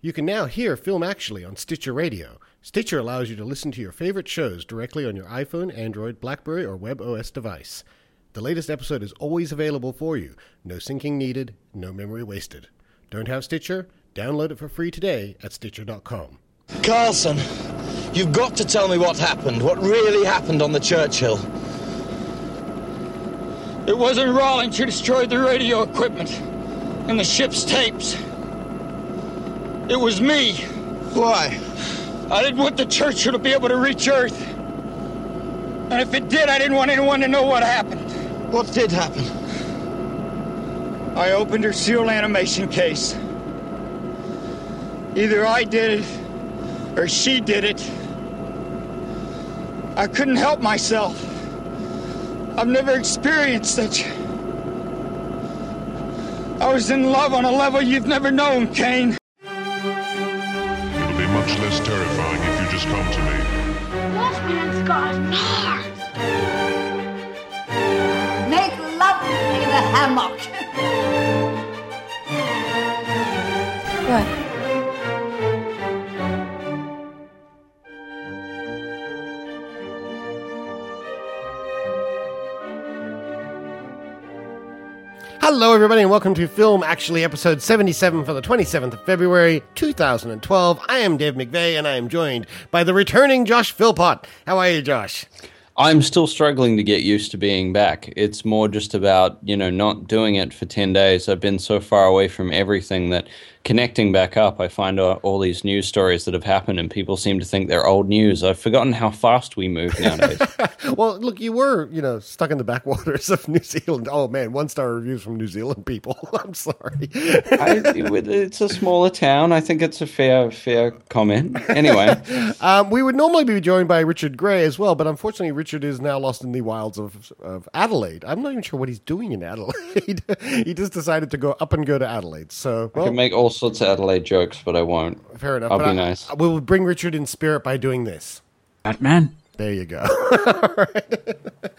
You can now hear Film Actually on Stitcher Radio. Stitcher allows you to listen to your favorite shows directly on your iPhone, Android, BlackBerry, or WebOS device. The latest episode is always available for you. No syncing needed, no memory wasted. Don't have Stitcher? Download it for free today at Stitcher.com. Carlson, you've got to tell me what happened, what really happened on the Churchill. It wasn't Rawlins who destroyed the radio equipment and the ship's tapes. It was me. Why? I didn't want the Churchill to be able to reach Earth. And if it did, I didn't want anyone to know what happened. What did happen? I opened her sealed animation case. Either I did it, or she did it. I couldn't help myself. I've never experienced such. I was in love on a level you've never known, Kane. It'll be much less terrifying if you just come to me. Wolfman's got nards. Make love in the hammock. What? Hello, everybody, and welcome to Film Actually, episode 77 for the 27th of February, 2012. I am Dave McVeigh, and I am joined by the returning Josh Philpott. How are you, Josh? I'm still struggling to get used to being back. It's more just about, not doing it for 10 days. I've been so far away from everything that connecting back up, I find all these news stories that have happened and people seem to think they're old news. I've forgotten how fast we move nowadays. Well, look, you were, stuck in the backwaters of New Zealand. Oh, man, one-star reviews from New Zealand people. I'm sorry. It's a smaller town. I think it's a fair comment. Anyway. We would normally be joined by Richard Gray as well, but unfortunately Richard is now lost in the wilds of Adelaide. I'm not even sure what he's doing in Adelaide. He just decided to go to Adelaide. So, I can make all sorts of Adelaide jokes, but I won't. Fair enough. I'll be nice. We will bring Richard in spirit by doing this. Batman. There you go. All right.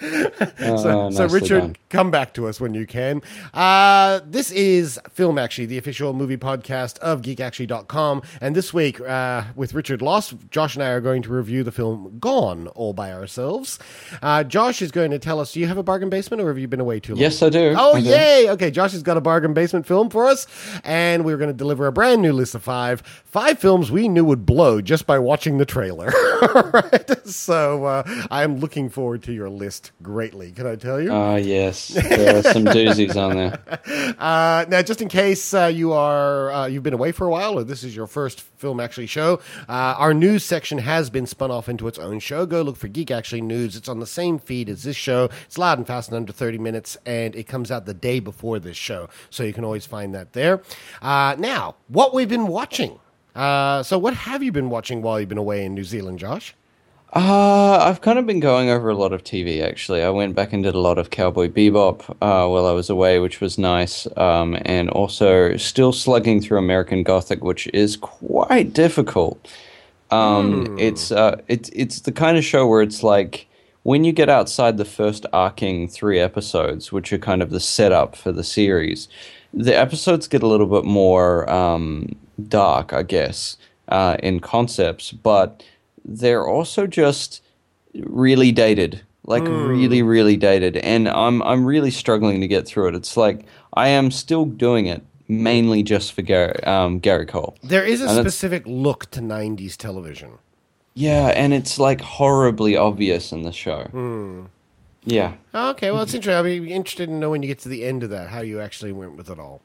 So Richard, done. come back to us when you can. This is Film Actually, the official movie podcast of GeekActually.com. And this week, with Richard lost, Josh and I are going to review the film Gone all by ourselves. Josh is going to tell us, do you have a bargain basement or have you been away too long? Yes, I do. Oh, I do. yay! Okay, Josh has got a bargain basement film for us. And we're going to deliver a brand new list of five films we knew would blow just by watching the trailer. All right. So I am looking forward to your list greatly. Can I tell you? Yes. There are some doozies on there. Now, just in case you've been away for a while, or this is your first Film Actually show, our news section has been spun off into its own show. Go look for Geek Actually News. It's on the same feed as this show. It's loud and fast in under 30 minutes, and it comes out the day before this show, so you can always find that there. Now, what we've been watching. So what have you been watching while you've been away in New Zealand, Josh? I've kind of been going over a lot of TV, actually. I went back and did a lot of Cowboy Bebop while I was away, which was nice, and also still slugging through American Gothic, which is quite difficult. It's the kind of show where it's like, when you get outside the first arcing 3 episodes, which are kind of the setup for the series, the episodes get a little bit more dark, I guess, in concepts, but they're also just really dated, really, really dated. And I'm really struggling to get through it. It's like I am still doing it mainly just for Gary Cole. There is a specific look to 90s television. Yeah, and it's like horribly obvious in the show. Yeah. Okay, well, it's interesting. I'll be interested to know when you get to the end of that, how you actually went with it all.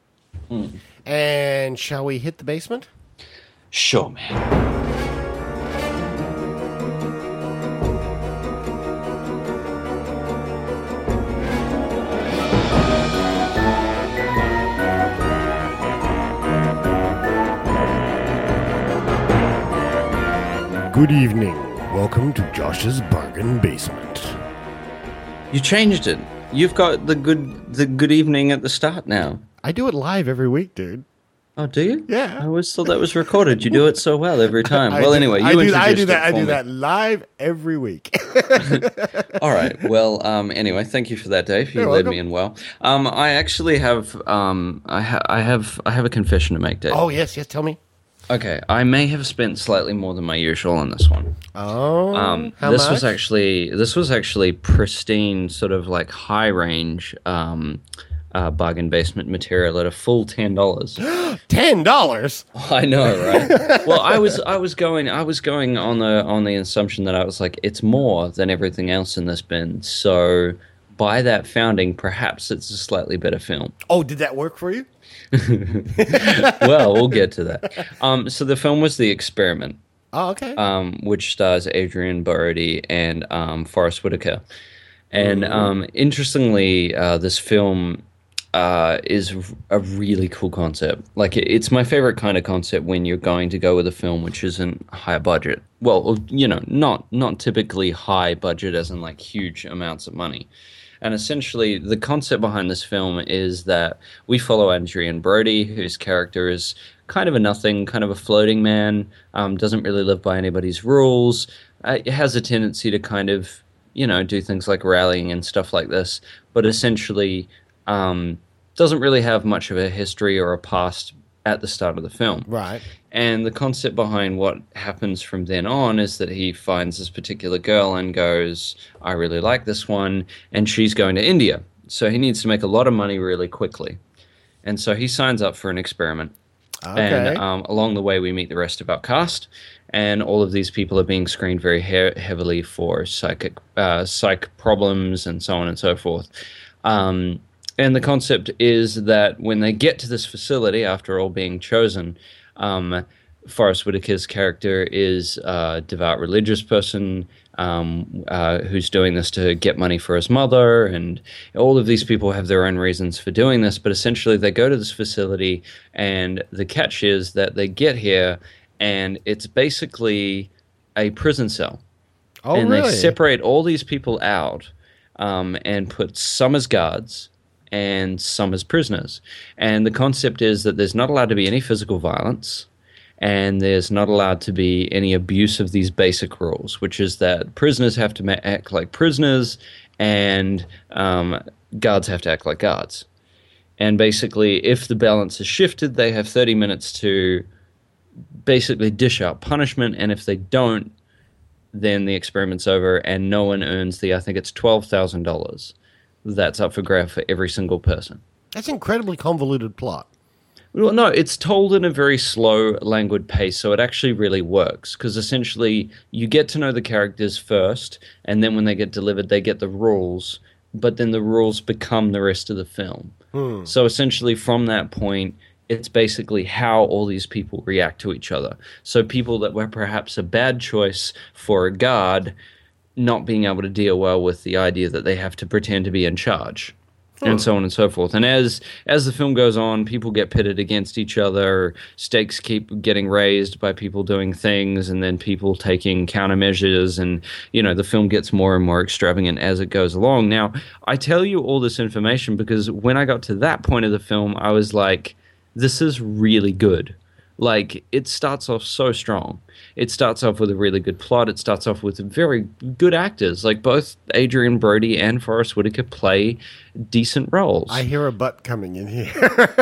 And shall we hit the basement? Sure, man. Good evening. Welcome to Josh's Bargain Basement. You changed it. You've got the good evening at the start now. I do it live every week, dude. Oh, do you? Yeah. I always thought that was recorded. You do it so well every time. I Well, do- anyway, I you do, I do introduced that. I it for do me. that live every week. All right. Well, anyway, thank you for that, Dave. You You're led welcome. me in well. I actually have I have a confession to make, Dave. Oh yes, tell me. Okay, I may have spent slightly more than my usual on this one. Oh, how this much? was actually pristine, sort of like high range bargain basement material at a full $10. $10. I know, right? Well, I was going on the assumption that I was like, it's more than everything else in this bin. So by that founding, perhaps it's a slightly better film. Oh, did that work for you? Well, we'll get to that. So the film was The Experiment, Oh, okay. which stars Adrian Brody and Forrest Whitaker. And interestingly, this film is a really cool concept. Like, it's my favorite kind of concept when you're going to go with a film which isn't high budget. Well, you know, not typically high budget as in like huge amounts of money. And essentially, the concept behind this film is that we follow Adrian Brody, whose character is kind of a nothing, kind of a floating man, doesn't really live by anybody's rules, has a tendency to kind of, you know, do things like rallying and stuff like this, but essentially doesn't really have much of a history or a past at the start of the film. Right. And the concept behind what happens from then on is that he finds this particular girl and goes, I really like this one, and she's going to India. So he needs to make a lot of money really quickly. And so he signs up for an experiment. Okay. And along the way, we meet the rest of our cast, and all of these people are being screened very heavily for psych problems and so on and so forth. And the concept is that when they get to this facility, after all being chosen, Forrest Whitaker's character is a devout religious person who's doing this to get money for his mother, and all of these people have their own reasons for doing this, but essentially they go to this facility, and the catch is that they get here, and it's basically a prison cell. Oh, and really? they separate all these people out and put some as guards and some as prisoners. And the concept is that there's not allowed to be any physical violence, and there's not allowed to be any abuse of these basic rules, which is that prisoners have to act like prisoners, and guards have to act like guards. And basically, if the balance is shifted, they have 30 minutes to basically dish out punishment, and if they don't, then the experiment's over, and no one earns I think it's $12,000. That's up for grab for every single person. That's an incredibly convoluted plot. Well, no, it's told in a very slow, languid pace, so it actually really works, because essentially you get to know the characters first, and then when they get delivered, they get the rules, but then the rules become the rest of the film. So essentially from that point, it's basically how all these people react to each other. So people that were perhaps a bad choice for a guard not being able to deal well with the idea that they have to pretend to be in charge, and so on and so forth. And as the film goes on, people get pitted against each other, stakes keep getting raised by people doing things, and then people taking countermeasures, and, you know, the film gets more and more extravagant as it goes along. Now, I tell you all this information because when I got to that point of the film, I was like, this is really good. Like, it starts off so strong. It starts off with a really good plot. It starts off with very good actors. Like, both Adrian Brody and Forrest Whitaker play decent roles. I hear a butt coming in here.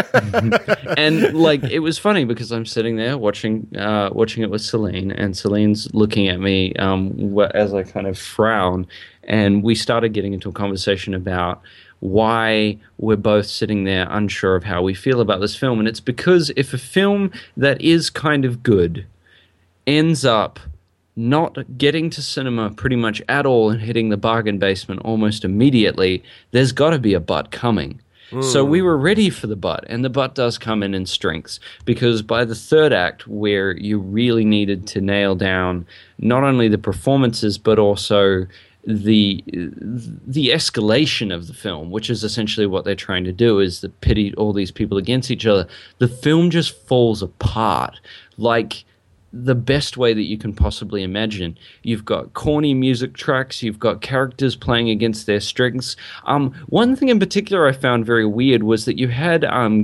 And, like, it was funny because I'm sitting there watching it with Celine, and Celine's looking at me as I kind of frown, and we started getting into a conversation about why we're both sitting there unsure of how we feel about this film. And it's because if a film that is kind of good ends up not getting to cinema pretty much at all and hitting the bargain basement almost immediately, there's got to be a butt coming. So we were ready for the butt, and the butt does come in strengths, because by the third act, where you really needed to nail down not only the performances but also the escalation of the film, which is essentially what they're trying to do, is to pit all these people against each other. The film just falls apart like the best way that you can possibly imagine. You've got corny music tracks, you've got characters playing against their strengths. One thing in particular I found very weird was that you had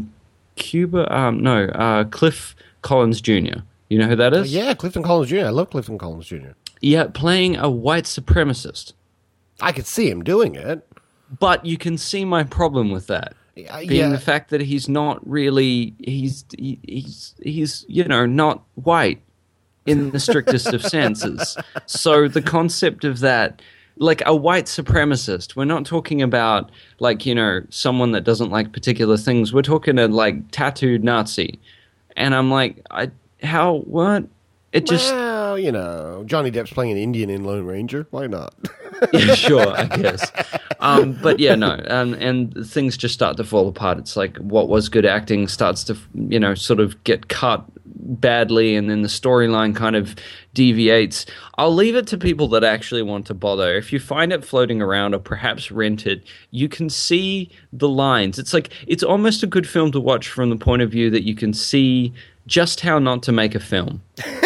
Cliff Collins Jr. You know who that is? Yeah, Clifton Collins Jr. I love Clifton Collins Jr. Yeah, playing a white supremacist. I could see him doing it. But you can see my problem with that. being the fact that he's not really he's not white in the strictest of senses. So the concept of that, like a white supremacist, we're not talking about someone that doesn't like particular things. We're talking a tattooed Nazi, and I'm like, what? It just Johnny Depp's playing an Indian in Lone Ranger. Why not? Yeah, sure, I guess. But yeah, no, and things just start to fall apart. It's like what was good acting starts to, sort of get cut badly, and then the storyline kind of deviates. I'll leave it to people that actually want to bother. If you find it floating around or perhaps rent it, you can see the lines. It's almost a good film to watch from the point of view that you can see just how not to make a film.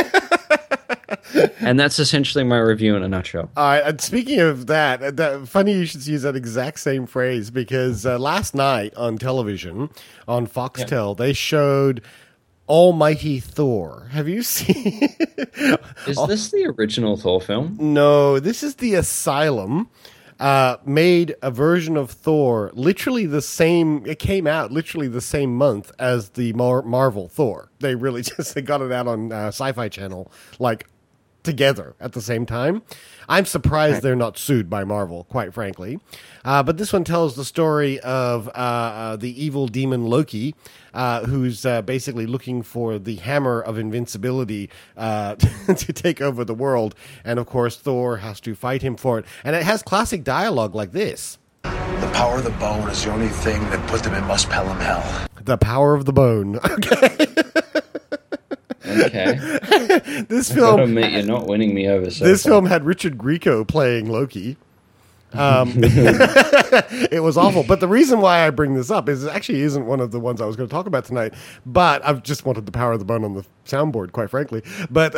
And that's essentially my review in a nutshell. All right. And speaking of that, funny you should use that exact same phrase, because last night on television, on Foxtel, they showed Almighty Thor. Have you seen? Is this the original Thor film? No, this is the Asylum. Made a version of Thor literally the same. It came out literally the same month as the Marvel Thor. They really they got it out on Sci-Fi Channel together at the same time. I'm surprised they're not sued by Marvel, quite frankly. But this one tells the story of the evil demon Loki, who's basically looking for the hammer of invincibility to take over the world. And of course, Thor has to fight him for it. And it has classic dialogue like this. The power of the bone is the only thing that put them in Muspelheim hell. The power of the bone. Okay. Okay. This film. I gotta admit, you're not winning me over. This film had Richard Grieco playing Loki. It was awful. But the reason why I bring this up is it actually isn't one of the ones I was going to talk about tonight. But I've just wanted the power of the bone on the soundboard, quite frankly. But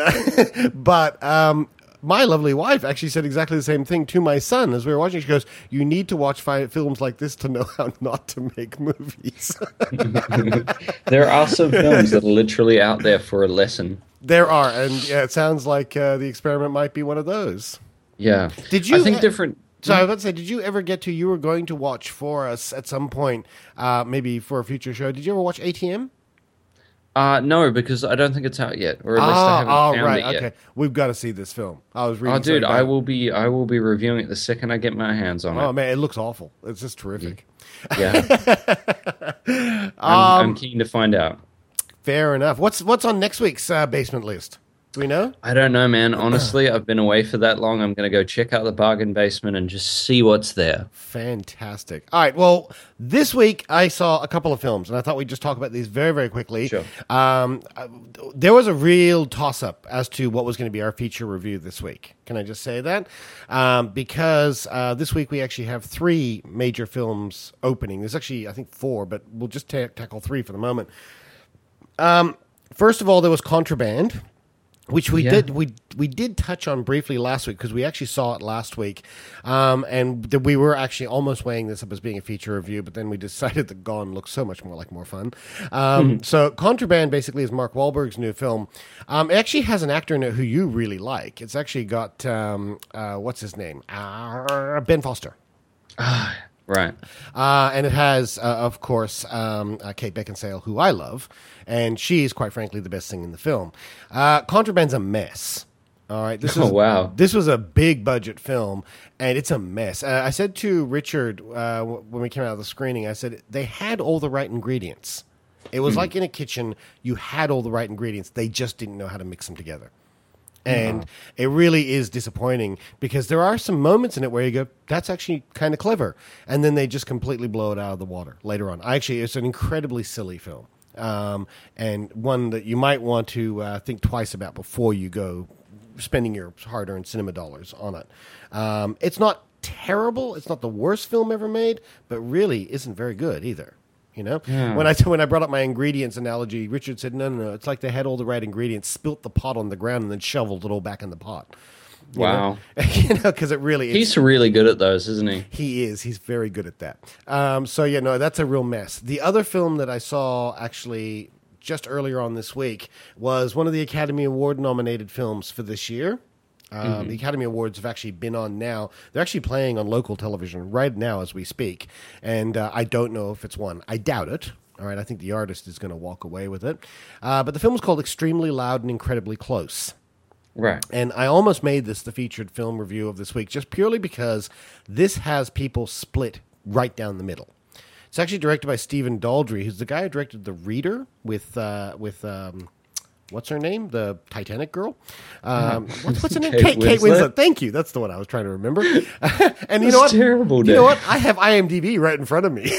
my lovely wife actually said exactly the same thing to my son as we were watching. She goes, "You need to watch films like this to know how not to make movies." There are some films that are literally out there for a lesson. There are, and it sounds like The Experiment might be one of those. Yeah. Did you? I think different. So I was about to say, did you ever get to? You were going to watch for us at some point, maybe for a future show. Did you ever watch ATM? No, because I don't think it's out yet, or at least I haven't found it yet. Okay, we've got to see this film. I was reading. Oh, dude, I will be reviewing it the second I get my hands on it. Oh man, it looks awful. It's just terrific. Yeah. I'm keen to find out. Fair enough. What's on next week's basement list? Do we know? I don't know, man. Honestly, I've been away for that long. I'm going to go check out the bargain basement and just see what's there. Fantastic. All right. Well, this week I saw a couple of films, and I thought we'd just talk about these very, very quickly. Sure. There was a real toss-up as to what was going to be our feature review this week. Can I just say that? Because this week we actually have 3 major films opening. There's actually, I think, 4, but we'll just tackle 3 for the moment. First of all, there was Contraband, which we did touch on briefly last week because we actually saw it last week, and we were actually almost weighing this up as being a feature review, but then we decided that Gone looks so much more fun. So Contraband basically is Mark Wahlberg's new film. It actually has an actor in it who you really like. It's actually got what's his name, Ben Foster. Right. And it has, of course, Kate Beckinsale, who I love, and she's, quite frankly, the best thing in the film. Contraband's a mess. All right. Wow. This was a big budget film, and it's a mess. I said to Richard when we came out of the screening, I said, they had all the right ingredients. It was like in a kitchen, you had all the right ingredients. They just didn't know how to mix them together. And it really is disappointing because there are some moments in it where you go, that's actually kind of clever. And then they just completely blow it out of the water later on. It's an incredibly silly film. And one that you might want to think twice about before you go spending your hard-earned cinema dollars on it. It's not terrible. It's not the worst film ever made, but really isn't very good either. You know, when I brought up my ingredients analogy, Richard said, no. It's like they had all the right ingredients, spilt the pot on the ground, and then shoveled it all back in the pot. Wow. Because it really is. He's really good at those, isn't he? He is. He's very good at that. That's a real mess. The other film that I saw actually just earlier on this week was one of the Academy Award nominated films for this year. The Academy Awards have actually been on now. They're actually playing on local television right now as we speak. And I don't know if it's won. I doubt it. All right, I think the artist is going to walk away with it. But the film is called Extremely Loud and Incredibly Close. Right. And I almost made this the featured film review of this week just purely because this has people split right down the middle. It's actually directed by Stephen Daldry, who's the guy who directed The Reader with what's her name? The Titanic girl? What's her name? Kate Winslet. Thank you. That's the one I was trying to remember. And you know what? Terrible, you know what? I have IMDb right in front of me.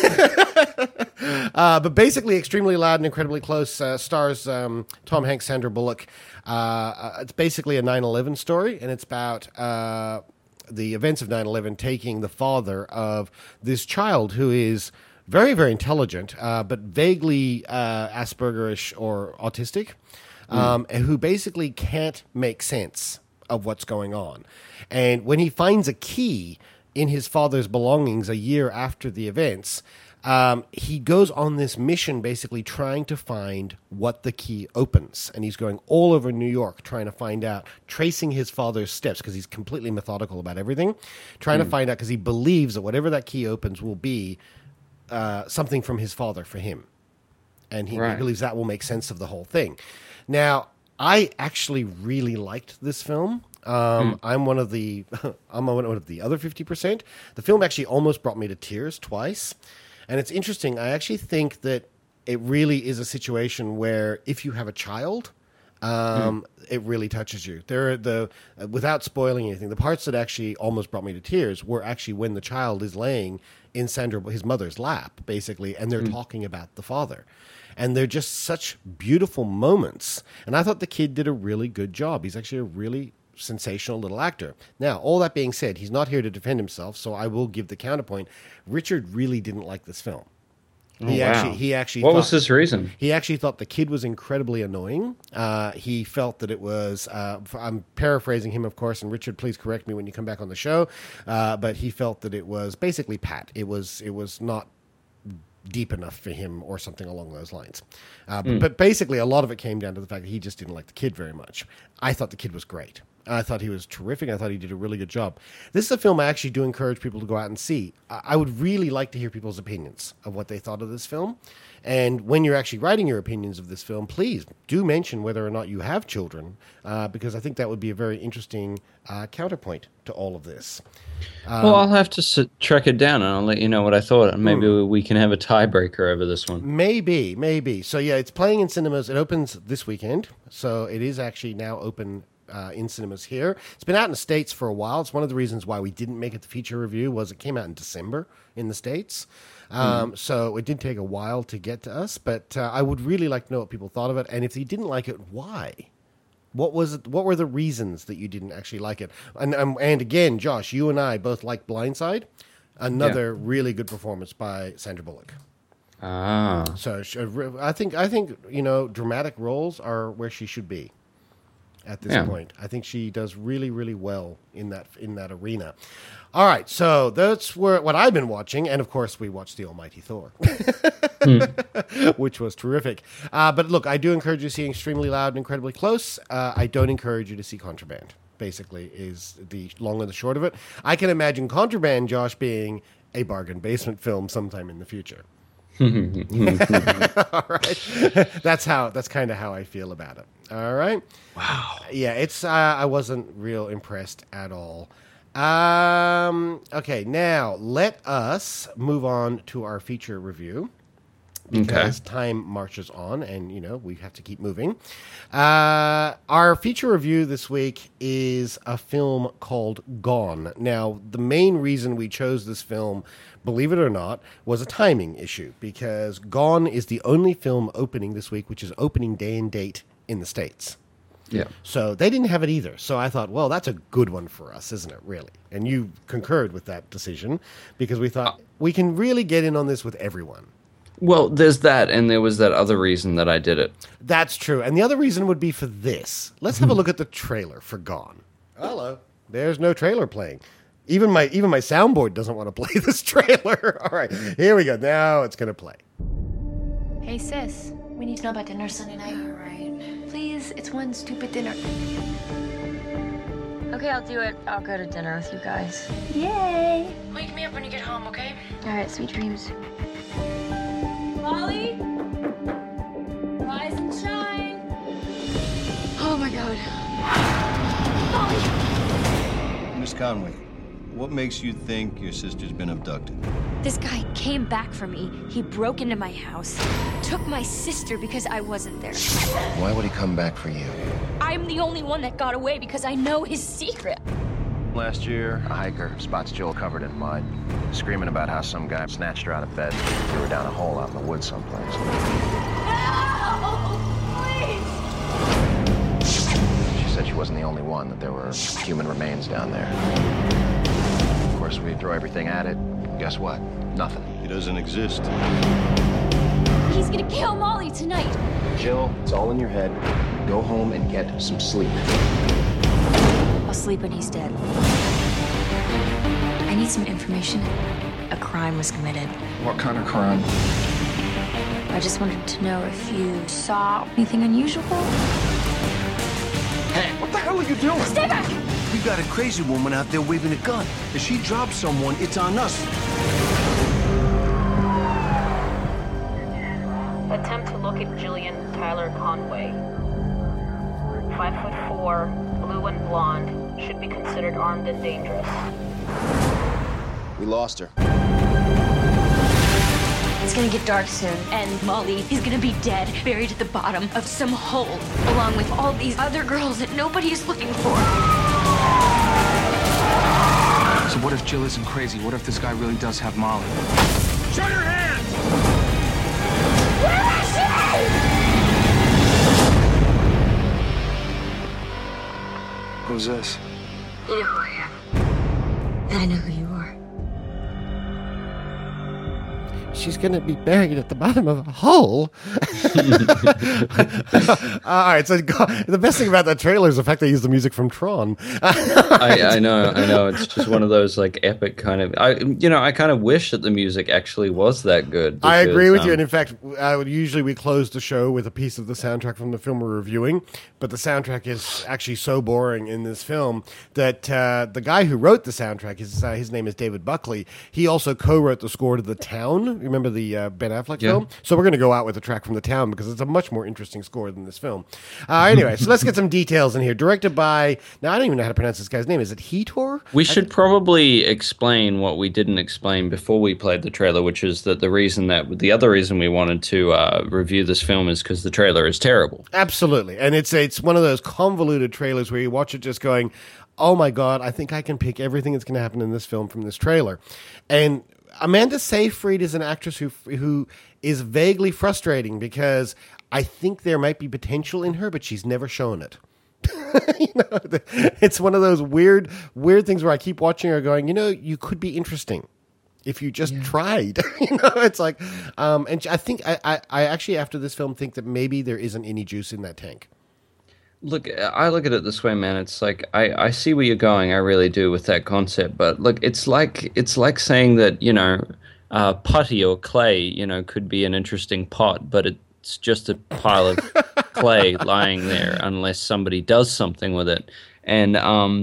But basically, Extremely Loud and Incredibly Close stars Tom Hanks, Sandra Bullock. It's basically a 9/11 story, and it's about the events of 9/11 taking the father of this child who is very, very intelligent, but vaguely Aspergerish or autistic, who basically can't make sense of what's going on. And when he finds a key in his father's belongings a year after the events, he goes on this mission basically trying to find what the key opens. And he's going all over New York trying to find out, tracing his father's steps because he's completely methodical about everything, trying to find out because he believes that whatever that key opens will be something from his father for him. And he believes that will make sense of the whole thing. Now, I actually really liked this film. I'm one of the other 50%. The film actually almost brought me to tears twice. And it's interesting. I actually think that it really is a situation where if you have a child, it really touches you. Without spoiling anything, the parts that actually almost brought me to tears were actually when the child is laying in his mother's lap, basically, and they're talking about the father. And they're just such beautiful moments. And I thought the kid did a really good job. He's actually a really sensational little actor. Now, all that being said, he's not here to defend himself, so I will give the counterpoint. Richard really didn't like this film. He actually. What was his reason? He actually thought the kid was incredibly annoying. He felt that it was. I'm paraphrasing him, of course, and Richard, please correct me when you come back on the show. But he felt that it was basically pat. It was not deep enough for him or something along those lines. But basically, a lot of it came down to the fact that he just didn't like the kid very much. I thought the kid was great. I thought he was terrific. I thought he did a really good job. This is a film I actually do encourage people to go out and see. I would really like to hear people's opinions of what they thought of this film. And when you're actually writing your opinions of this film, please do mention whether or not you have children, because I think that would be a very interesting counterpoint to all of this. Well, I'll have to track it down, and I'll let you know what I thought. And maybe we can have a tiebreaker over this one. Maybe. So, yeah, it's playing in cinemas. It opens this weekend. So it is actually now open in cinemas here. It's been out in the States for a while. It's one of the reasons why we didn't make it the feature review was it came out in December in the States. So it did take a while to get to us, but I would really like to know what people thought of it. And if you didn't like it, why? What was it? What were the reasons that you didn't actually like it? And again, Josh, you and I both like Blindside. Another really good performance by Sandra Bullock. So I think dramatic roles are where she should be at this point. I think she does really, really well in that arena. All right, so that's what I've been watching, and of course we watched The Almighty Thor, which was terrific. But look, I do encourage you to see Extremely Loud and Incredibly Close. I don't encourage you to see Contraband, basically, is the long and the short of it. I can imagine Contraband, Josh, being a bargain basement film sometime in the future. All right. That's kind of how I feel about it. All right. Wow. Yeah, it's I wasn't real impressed at all. Okay, now let us move on to our feature review because time marches on and we have to keep moving. Our feature review this week is a film called Gone. Now, the main reason we chose this film, believe it or not, was a timing issue because Gone is the only film opening this week, which is opening day and date in the States. Yeah. So they didn't have it either. So I thought, well, that's a good one for us, isn't it, really? And you concurred with that decision because we thought we can really get in on this with everyone. Well, there's that, and there was that other reason that I did it. That's true. And the other reason would be for this. Let's have a look at the trailer for Gone. Hello. There's no trailer playing. Even my soundboard doesn't want to play this trailer. All right, here we go. Now it's going to play. Hey, sis. We need to know about dinner Sunday night. All right. Please, it's one stupid dinner. Okay, I'll do it. I'll go to dinner with you guys. Yay! Wake me up when you get home, okay? All right, sweet dreams. Molly? Rise and shine. Oh my God. Molly! Miss Conway, what makes you think your sister's been abducted? This guy came back for me. He broke into my house, took my sister because I wasn't there. Why would he come back for you? I'm the only one that got away because I know his secret. Last year, a hiker spots Jill covered in mud, screaming about how some guy snatched her out of bed, threw her down a hole out in the woods someplace. No! Please! She said she wasn't the only one, that there were human remains down there. Of course, we throw everything at it. Guess what? Nothing. He doesn't exist. He's gonna kill Molly tonight. Jill, it's all in your head. Go home and get some sleep. I'll sleep when he's dead. I need some information. A crime was committed. What kind of crime? I just wanted to know if you saw anything unusual. Hey, what the hell are you doing? Stay back! We got a crazy woman out there waving a gun. If she drops someone, it's on us. Attempt to look at Jillian Tyler Conway. 5'4", blue and blonde, should be considered armed and dangerous. We lost her. It's gonna get dark soon, and Molly is gonna be dead, buried at the bottom of some hole, along with all these other girls that nobody is looking for. So what if Jill isn't crazy? What if this guy really does have Molly? Shut your hands! Where is she? Who's this? You know who I am. And I know who you are. She's going to be buried at the bottom of a hole. All right, so the best thing about that trailer is the fact they use the music from Tron. I know. It's just one of those like epic kind of. I kind of wish that the music actually was that good. Because, I agree with you, and in fact, usually we close the show with a piece of the soundtrack from the film we're reviewing. But the soundtrack is actually so boring in this film that the guy who wrote the soundtrack, his name is David Buckley. He also co-wrote the score to The Town. Remember the Ben Affleck film? So we're going to go out with a track from The Town because it's a much more interesting score than this film. Anyway, so let's get some details in here. Directed by, now I don't even know how to pronounce this guy's name. Is it Hitor? We should probably explain what we didn't explain before we played the trailer, which is that the other reason we wanted to review this film is because the trailer is terrible. Absolutely. And it's one of those convoluted trailers where you watch it just going, oh my God, I think I can pick everything that's going to happen in this film from this trailer. And Amanda Seyfried is an actress who is vaguely frustrating because I think there might be potential in her, but she's never shown it. It's one of those weird things where I keep watching her going, you could be interesting if you just tried. It's like, and I think I actually after this film think that maybe there isn't any juice in that tank. Look, I look at it this way, man. It's like I see where you're going. I really do with that concept. But look, it's like saying that putty or clay, could be an interesting pot, but it's just a pile of clay lying there unless somebody does something with it. And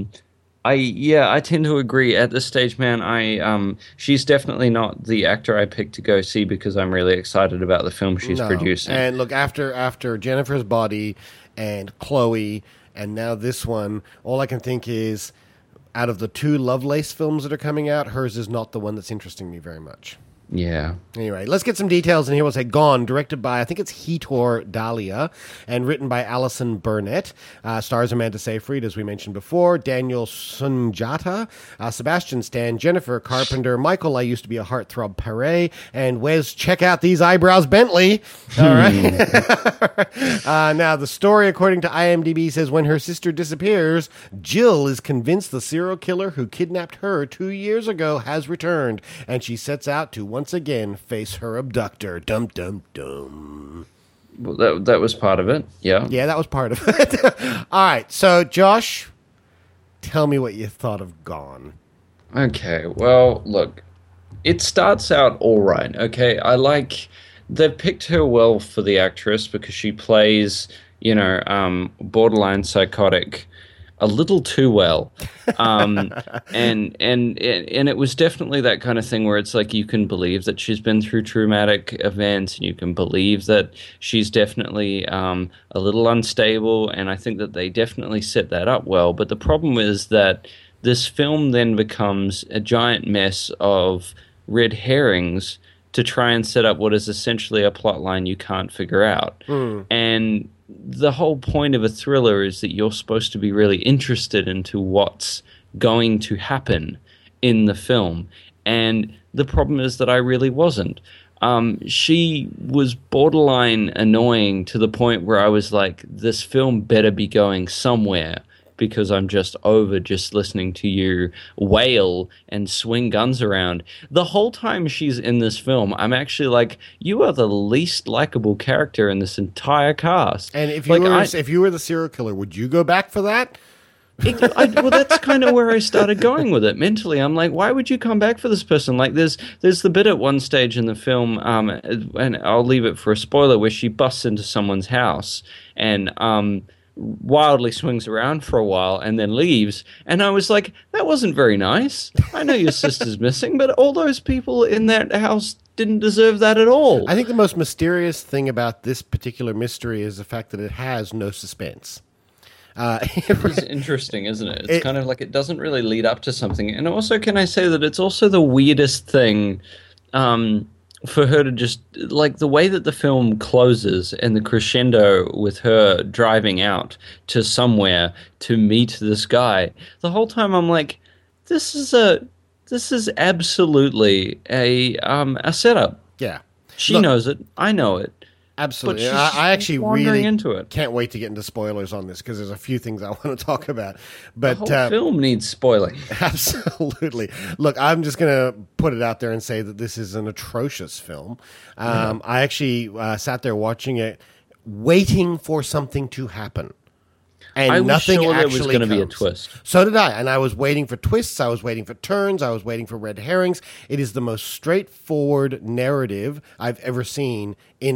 I tend to agree at this stage, man. She's definitely not the actor I picked to go see because I'm really excited about the film she's producing. And look, after Jennifer's Body and Chloe, and now this one, all I can think is, out of the two Lovelace films that are coming out, hers is not the one that's interesting me very much. Yeah. Anyway, let's get some details in here. We'll say Gone, directed by, I think it's Hitor Dahlia, and written by Alison Burnett. Stars Amanda Seyfried, as we mentioned before, Daniel Sunjata, Sebastian Stan, Jennifer Carpenter, Michael, I Used to Be a Heartthrob Pare, and Wes, Check Out These Eyebrows Bentley. All right. Now, the story, according to IMDb, says when her sister disappears, Jill is convinced the serial killer who kidnapped her 2 years ago has returned, and she sets out to once again face her abductor. Dum dum dum. Well, that was part of it. Yeah. Yeah, that was part of it. All right. So, Josh, tell me what you thought of Gone. Okay. Well, look, it starts out all right. Okay. They've picked her well for the actress because she plays, borderline psychotic a little too well. And it was definitely that kind of thing where it's like you can believe that she's been through traumatic events, and you can believe that she's definitely a little unstable, and I think that they definitely set that up well. But the problem is that this film then becomes a giant mess of red herrings to try and set up what is essentially a plot line you can't figure out. And the whole point of a thriller is that you're supposed to be really interested into what's going to happen in the film. And the problem is that I really wasn't. She was borderline annoying to the point where I was like, this film better be going somewhere, because I'm just over just listening to you wail and swing guns around. The whole time she's in this film, I'm actually like, you are the least likable character in this entire cast. And if you were the serial killer, would you go back for that? Well, that's kind of where I started going with it mentally. I'm like, why would you come back for this person? Like, there's the bit at one stage in the film, and I'll leave it for a spoiler, where she busts into someone's house and wildly swings around for a while and then leaves. And I was like, that wasn't very nice. I know your sister's missing, but all those people in that house didn't deserve that at all. I think the most mysterious thing about this particular mystery is the fact that it has no suspense. It's interesting, isn't it? It's kind of like it doesn't really lead up to something. And also, can I say that it's also the weirdest thing for her to just, like, the way that the film closes and the crescendo with her driving out to somewhere to meet this guy. The whole time I'm like, this is absolutely a setup. Yeah. She knows it. I know it. Absolutely. But I actually really into it. Can't wait to get into spoilers on this, because there's a few things I want to talk about. But the whole film needs spoiling. Absolutely. Look, I'm just going to put it out there and say that this is an atrocious film. I actually sat there watching it, waiting for something to happen. And I was nothing sure actually there was going to be a comes. twist. So did I. And I was waiting for twists. I was waiting for turns. I was waiting for red herrings. It is the most straightforward narrative I've ever seen in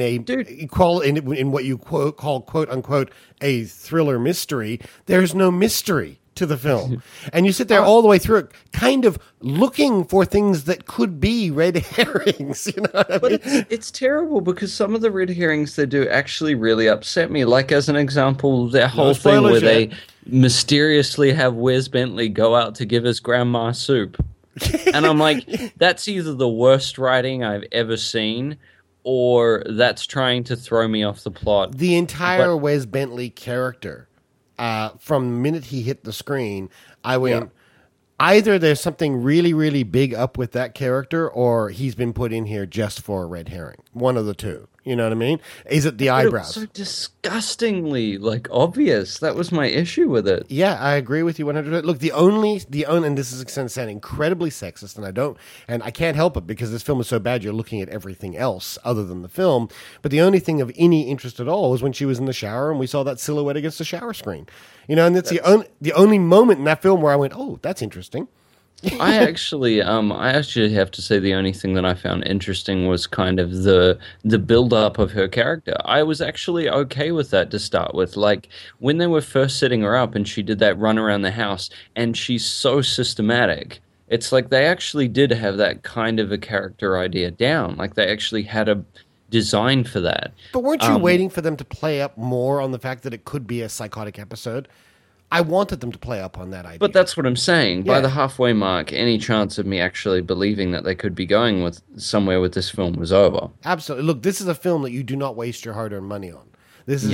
in what you call quote unquote a thriller mystery. There's no mystery to the film. And you sit there all the way through it, kind of looking for things that could be red herrings. You know what I mean? It's terrible, because some of the red herrings they do actually really upset me. Like, as an example, that whole thing where they mysteriously have Wes Bentley go out to give his grandma soup. And I'm like, that's either the worst writing I've ever seen, or that's trying to throw me off the plot. The entire Wes Bentley character, from the minute he hit the screen, I went, either there's something really, really big up with that character, or he's been put in here just for a red herring. One of the two. You know what I mean? Is it the eyebrows? It was so disgustingly, obvious. That was my issue with it. Yeah, I agree with you 100%. Look, the only, and this is going to sound incredibly sexist, and I can't help it, because this film is so bad, you're looking at everything else other than the film. But the only thing of any interest at all was when she was in the shower and we saw that silhouette against the shower screen. You know, and that's the only moment in that film where I went, oh, that's interesting. I actually have to say the only thing that I found interesting was kind of the build-up of her character. I was actually okay with that to start with. Like, when they were first setting her up and she did that run around the house, and she's so systematic, it's like they actually did have that kind of a character idea down. Like, they actually had a design for that. But weren't you waiting for them to play up more on the fact that it could be a psychotic episode? I wanted them to play up on that idea. But that's what I'm saying. Yeah. By the halfway mark, any chance of me actually believing that they could be going with somewhere with this film was over. Absolutely. Look, this is a film that you do not waste your hard-earned money on. This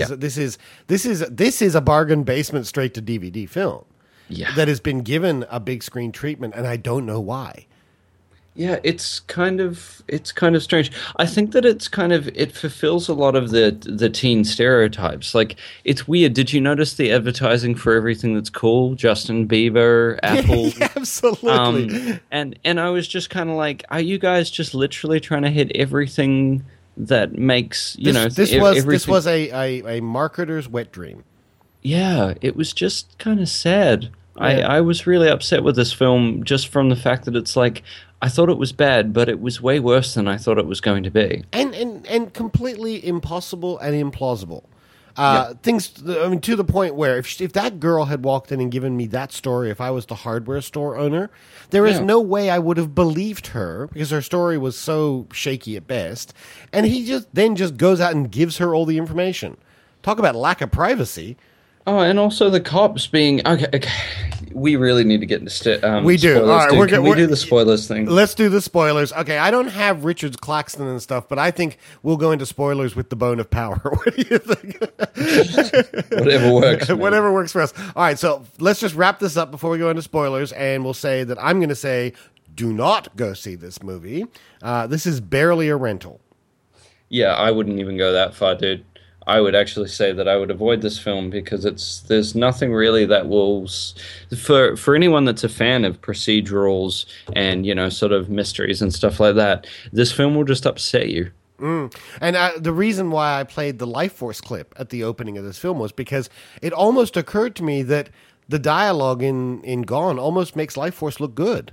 is a bargain basement straight to DVD film. Yeah. That has been given a big screen treatment, and I don't know why. Yeah, it's kind of strange. I think that it fulfills a lot of the teen stereotypes. Like, it's weird. Did you notice the advertising for everything that's cool? Justin Bieber, Apple. Yeah, absolutely. And I was just kind of like, are you guys just literally trying to hit everything that makes, this was a marketer's wet dream. Yeah, it was just kind of sad. Yeah. I was really upset with this film just from the fact that it's like, I thought it was bad, but it was way worse than I thought it was going to be. And completely impossible and implausible. Things, I mean, to the point where if that girl had walked in and given me that story, if I was the hardware store owner, there is no way I would have believed her because her story was so shaky at best. And he just goes out and gives her all the information. Talk about lack of privacy. Oh, and also the cops being okay. We really need to get into we do. Spoilers, all right, Can we do the spoilers thing? Let's do the spoilers. Okay, I don't have Richard's Claxton and stuff, but I think we'll go into spoilers with the bone of power. What do you think? Whatever works. Whatever works for us. All right, so let's just wrap this up before we go into spoilers, and we'll say that I'm going to say, do not go see this movie. This is barely a rental. Yeah, I wouldn't even go that far, dude. I would actually say that I would avoid this film because there's nothing really that will for anyone that's a fan of procedurals and sort of mysteries and stuff like that. This film will just upset you. And the reason why I played the Life Force clip at the opening of this film was because it almost occurred to me that the dialogue in Gone almost makes Life Force look good.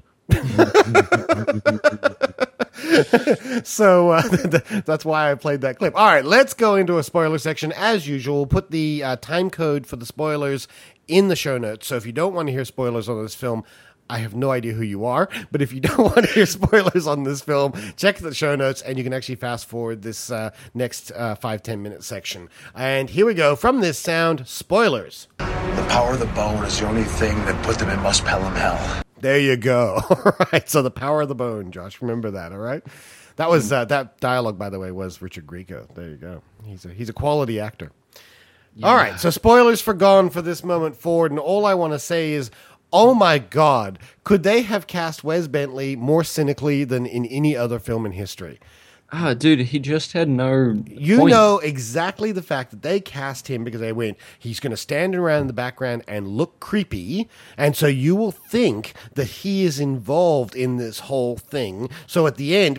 So that's why I played that clip. All right, let's go into a spoiler section. As usual, we'll put the time code for the spoilers in the show notes. So if you don't want to hear spoilers on this film, I have no idea who you are, but if you don't want to hear spoilers on this film, check the show notes, and you can actually fast forward this next 5-10 minute section. And here we go. From this sound, spoilers. The power of the bone is the only thing that put them in Muspelheim hell. There you go. All right, so the power of the bone, Josh. Remember that, all right? That was that dialogue, by the way, was Richard Grieco. There you go. He's a quality actor. Yeah. All right, so spoilers for Gone for this moment forward, and all I want to say is, oh my God, could they have cast Wes Bentley more cynically than in any other film in history? Dude, he just had no You point. know exactly the fact that they cast him because they went, he's going to stand around in the background and look creepy, and so you will think that he is involved in this whole thing. So at the end,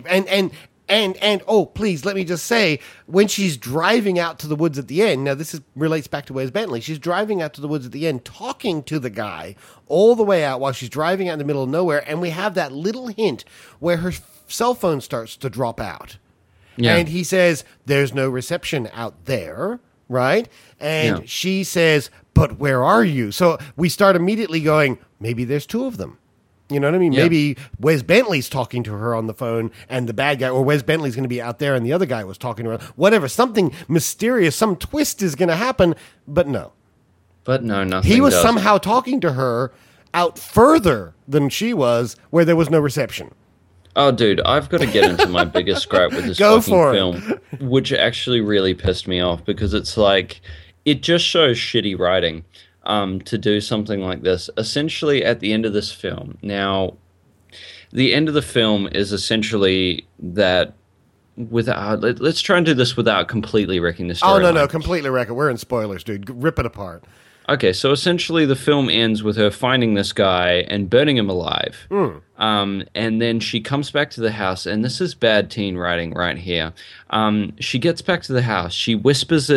and oh, please, let me just say, when she's driving out to the woods at the end, now this relates back to Wes Bentley, she's driving out to the woods at the end, talking to the guy all the way out while she's driving out in the middle of nowhere, and we have that little hint where her cell phone starts to drop out. Yeah. And he says, there's no reception out there, right? And she says, but where are you? So we start immediately going, maybe there's two of them. You know what I mean? Yeah. Maybe Wes Bentley's talking to her on the phone and the bad guy, or Wes Bentley's going to be out there and the other guy was talking to her. Whatever, something mysterious, some twist is going to happen, but no. But no, nothing He was does. somehow talking to her out further than she was, where there was no reception. Oh, dude, I've got to get into my biggest gripe with this fucking film, which actually really pissed me off because it's like, it just shows shitty writing to do something like this. Essentially, at the end of this film, now, the end of the film is essentially that without, let's try and do this without completely wrecking the story. Oh, no, completely wreck it. We're in spoilers, dude. Rip it apart. Okay, so essentially the film ends with her finding this guy and burning him alive. And then she comes back to the house, and this is bad teen writing right here. She gets back to the house. She whispers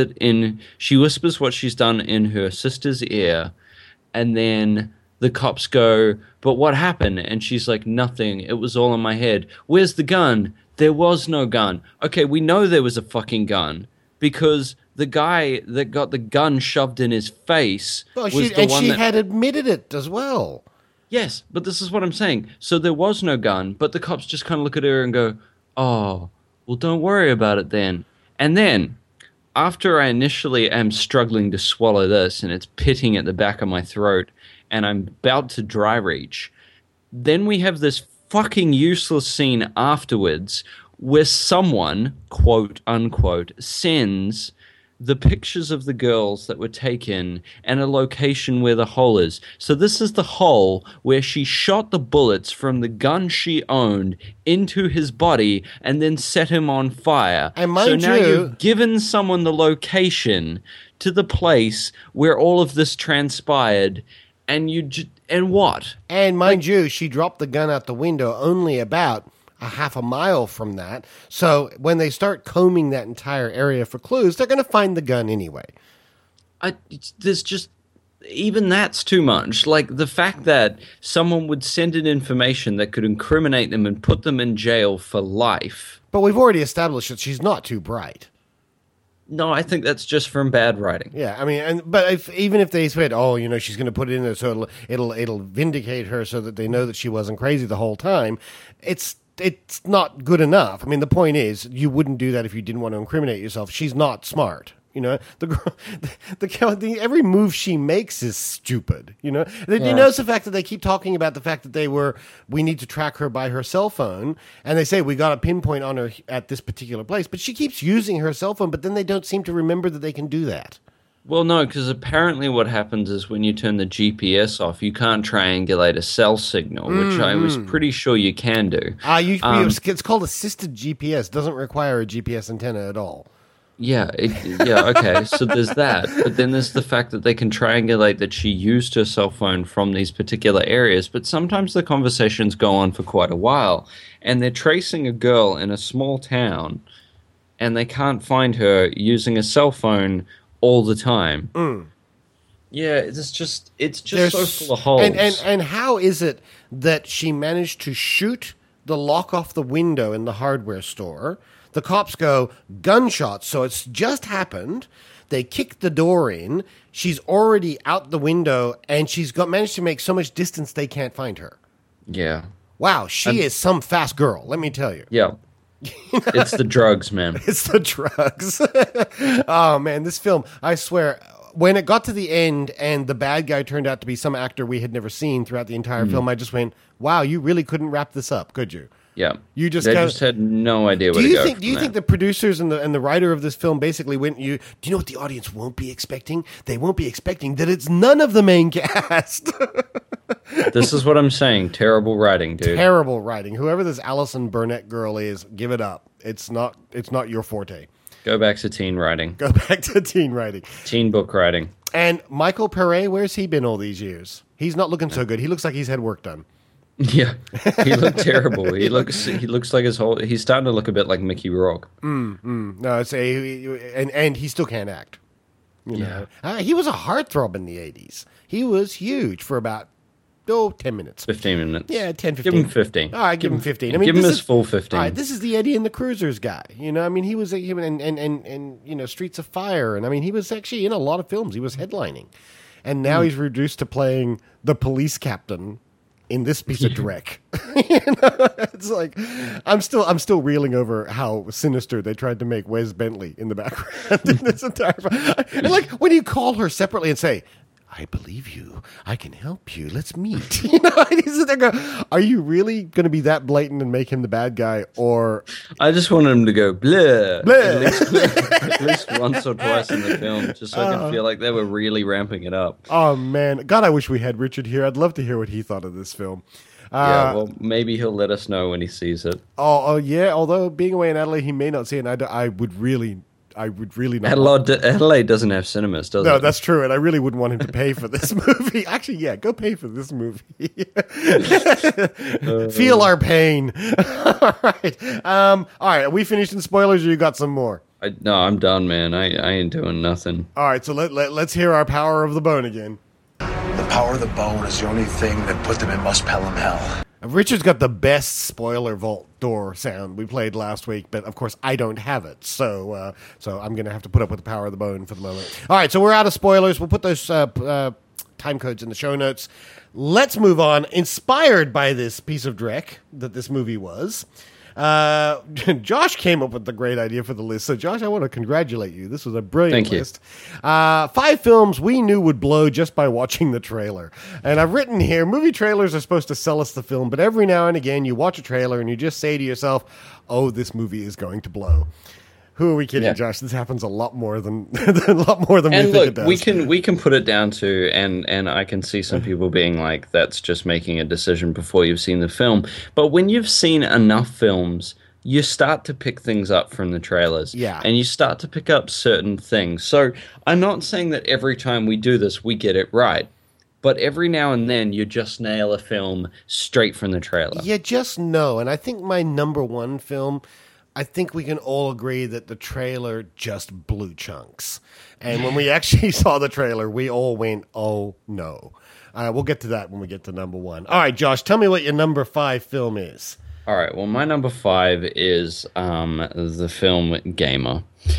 what she's done in her sister's ear, and then the cops go, but what happened? And she's like, nothing. It was all in my head. Where's the gun? There was no gun. Okay, we know there was a fucking gun because the guy that got the gun shoved in his face was the one she had admitted it as well. Yes, but this is what I'm saying. So there was no gun, but the cops just kind of look at her and go, oh, well, don't worry about it then. And then, after I initially am struggling to swallow this and it's pitting at the back of my throat and I'm about to dry reach, then we have this fucking useless scene afterwards where someone, quote unquote, sends the pictures of the girls that were taken and a location where the hole is. So this is the hole where she shot the bullets from the gun she owned into his body and then set him on fire. And mind so now you, you've given someone the location to the place where all of this transpired, and and what? And mind you, she dropped the gun out the window only about a half a mile from that. So when they start combing that entire area for clues, they're going to find the gun anyway. There's just, even that's too much. Like the fact that someone would send in information that could incriminate them and put them in jail for life. But we've already established that she's not too bright. No, I think that's just from bad writing. Yeah, I mean, but even if they said, "Oh, she's going to put it in there so it'll vindicate her, so that they know that she wasn't crazy the whole time," it's not good enough. I mean, the point is, you wouldn't do that if you didn't want to incriminate yourself. She's not smart. The girl, every move she makes is stupid. You notice the fact that they keep talking about the fact that we need to track her by her cell phone, and they say we got a pinpoint on her at this particular place, but she keeps using her cell phone, but then they don't seem to remember that they can do that. Well, no, because apparently what happens is when you turn the GPS off, you can't triangulate a cell signal, which I was pretty sure you can do. It's called assisted GPS. Doesn't require a GPS antenna at all. Yeah, okay, so there's that. But then there's the fact that they can triangulate that she used her cell phone from these particular areas, but sometimes the conversations go on for quite a while, and they're tracing a girl in a small town, and they can't find her using a cell phone all the time. Yeah, it's just so full of holes. And how is it that she managed to shoot the lock off the window in the hardware store? The cops go, gunshots, so it's just happened. They kick the door in. She's already out the window, and she's managed to make so much distance they can't find her. Yeah. Wow, she is some fast girl, let me tell you. Yeah. It's the drugs, man. It's the drugs. Oh, man, this film, I swear, when it got to the end and the bad guy turned out to be some actor we had never seen throughout the entire film, I just went, wow, you really couldn't wrap this up, could you? Yeah, they just had no idea where to go. Do you think the producers and the writer of this film basically went? Do you know what the audience won't be expecting? They won't be expecting that it's none of the main cast. This is what I'm saying. Terrible writing, dude. Terrible writing. Whoever this Alison Burnett girl is, give it up. It's not your forte. Go back to teen writing. Teen book writing. And Michael Pare, where's he been all these years? He's not looking so good. He looks like he's had work done. Yeah, he looked terrible. He looks like he's starting to look a bit like Mickey Rourke. No, and he still can't act. You know? He was a heartthrob in the 80s. He was huge for about 10 minutes. 15 minutes. Yeah, 10, 15. Give him 15. All right, give him 15. Give him his full 15. All right, this is the Eddie and the Cruisers guy. I mean, he was and Streets of Fire, and I mean, he was actually in a lot of films. He was headlining, and now he's reduced to playing the police captain in this piece of dreck. It's like I'm still reeling over how sinister they tried to make Wes Bentley in the background in this entire. And like when you call her separately and say, "I believe you. I can help you. Let's meet." And he's there go, are you really going to be that blatant and make him the bad guy? Or I just wanted him to go bleh, at least once or twice in the film, just so I could feel like they were really ramping it up. Oh man, God, I wish we had Richard here. I'd love to hear what he thought of this film. Yeah, well, maybe he'll let us know when he sees it. Oh yeah. Although being away in Adelaide, he may not see it. And I would really not. Adelaide doesn't have cinemas, does it? No, that's true, and I really wouldn't want him to pay for this movie. Actually, yeah, go pay for this movie. Feel our pain. All right. All right. Are we finished in spoilers, or you got some more? No, I'm done, man. I ain't doing nothing. All right, so let's hear our power of the bone again. The power of the bone is the only thing that put them in Muspelheim hell. Richard's got the best spoiler vault door sound we played last week, but of course I don't have it, so I'm going to have to put up with the power of the bone for the moment. All right, so we're out of spoilers. We'll put those time codes in the show notes. Let's move on. Inspired by this piece of dreck that this movie was, Josh came up with the great idea for the list. So, Josh, I want to congratulate you. This was a brilliant list. 5 films we knew would blow just by watching the trailer. And I've written here, movie trailers are supposed to sell us the film, but every now and again you watch a trailer and you just say to yourself, oh, this movie is going to blow. Who are we kidding, Josh? This happens a lot more than we think it does. We can put it down to, and I can see some people being like, that's just making a decision before you've seen the film. But when you've seen enough films, you start to pick things up from the trailers. Yeah. And you start to pick up certain things. So I'm not saying that every time we do this, we get it right. But every now and then, you just nail a film straight from the trailer. You just know. And I think my number one film, I think we can all agree that the trailer just blew chunks. And when we actually saw the trailer, we all went, oh, no. We'll get to that when we get to number 1. All right, Josh, tell me what your number 5 film is. All right, well, my number 5 is the film Gamer.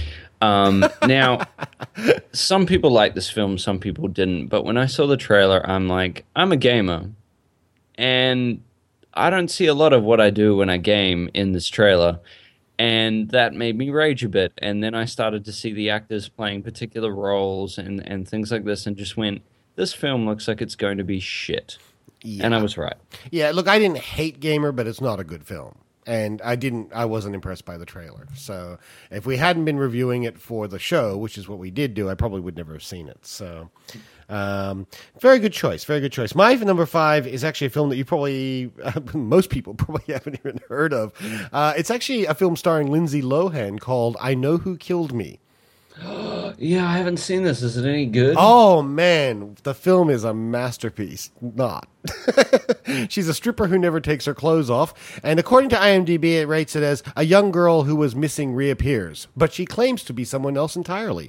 Now, some people liked this film, some people didn't. But when I saw the trailer, I'm like, I'm a gamer. And I don't see a lot of what I do when I game in this trailer. And that made me rage a bit. And then I started to see the actors playing particular roles and things like this and just went, this film looks like it's going to be shit. Yeah. And I was right. Yeah, look, I didn't hate Gamer, but it's not a good film. And I wasn't impressed by the trailer. So if we hadn't been reviewing it for the show, which is what we did do, I probably would never have seen it. So very good choice. Very good choice. My number 5 is actually a film that you probably, most people probably haven't even heard of. It's actually a film starring Lindsay Lohan called I Know Who Killed Me. Yeah, I haven't seen this. Is it any good? Oh, man. The film is a masterpiece. Not. She's a stripper who never takes her clothes off. And according to IMDb, it rates it as a young girl who was missing reappears. But she claims to be someone else entirely.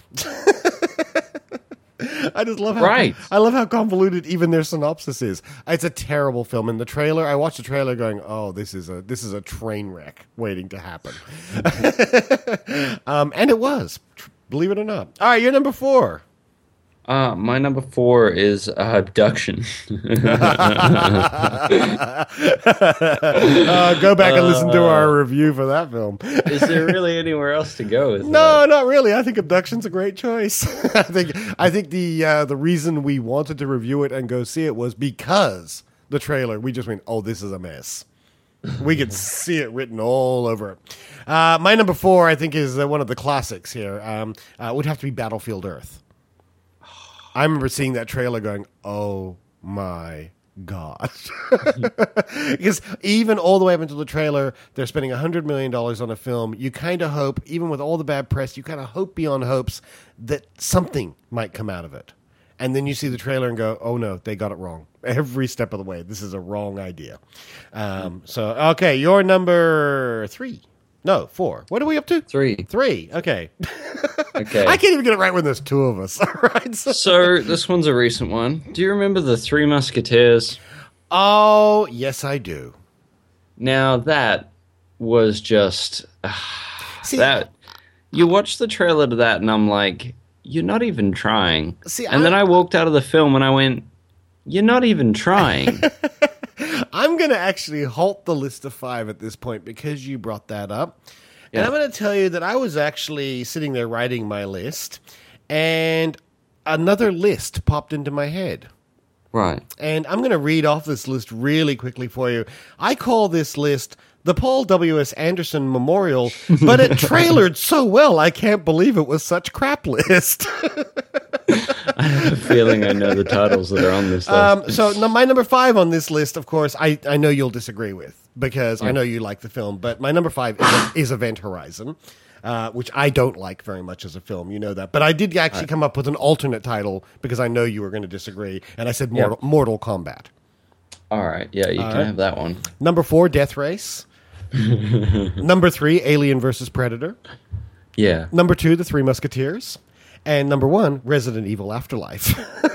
I just love how convoluted even their synopsis is. It's a terrible film. In the trailer, I watched the trailer going, "Oh, this is a train wreck waiting to happen," and it was, believe it or not. All right, you're number 4. My number 4 is Abduction. Go back and listen to our review for that film. Is there really anywhere else to go? No, not really. I think Abduction's a great choice. I think the reason we wanted to review it and go see it was because the trailer. We just went, "Oh, this is a mess." We could see it written all over it. My number 4, I think, is one of the classics here. Would have to be Battlefield Earth. I remember seeing that trailer going, "Oh my God." Because even all the way up into the trailer, they're spending $100 million on a film. You kind of hope, even with all the bad press, you kind of hope beyond hopes that something might come out of it. And then you see the trailer and go, "Oh no, they got it wrong. Every step of the way. This is a wrong idea." Okay, you're number 3. No, 4. What are we up to? 3. 3. Okay. Okay. I can't even get it right when there's 2 of us. All right. So this one's a recent one. Do you remember the Three Musketeers? Oh, yes, I do. Now that was just that. You watch the trailer to that, and I'm like, you're not even trying. Then I walked out of the film, and I went, you're not even trying. I'm going to actually halt the list of 5 at this point because you brought that up. Yeah. And I'm going to tell you that I was actually sitting there writing my list, and another list popped into my head. Right. And I'm going to read off this list really quickly for you. I call this list the Paul W.S. Anderson Memorial, but it trailered so well, I can't believe it was such crap list. I have a feeling I know the titles that are on this list. So my number 5 on this list, of course, I know you'll disagree with because I know you like the film, but my number 5 is Event Horizon, which I don't like very much as a film. You know that. But I did actually come up with an alternate title because I know you were going to disagree, and I said Mortal Kombat. All right. Yeah, you can have that one. Number 4, Death Race. Number 3, Alien vs. Predator. Yeah. Number 2, The Three Musketeers. And number 1, Resident Evil Afterlife.